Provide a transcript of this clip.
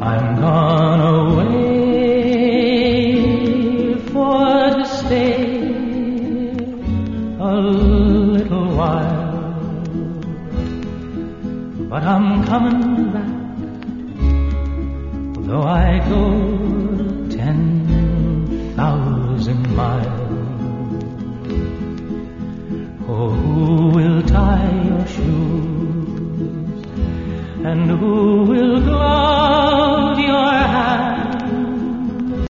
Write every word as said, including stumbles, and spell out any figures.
I'm gone away for to stay a little while, but I'm coming back, though I go ten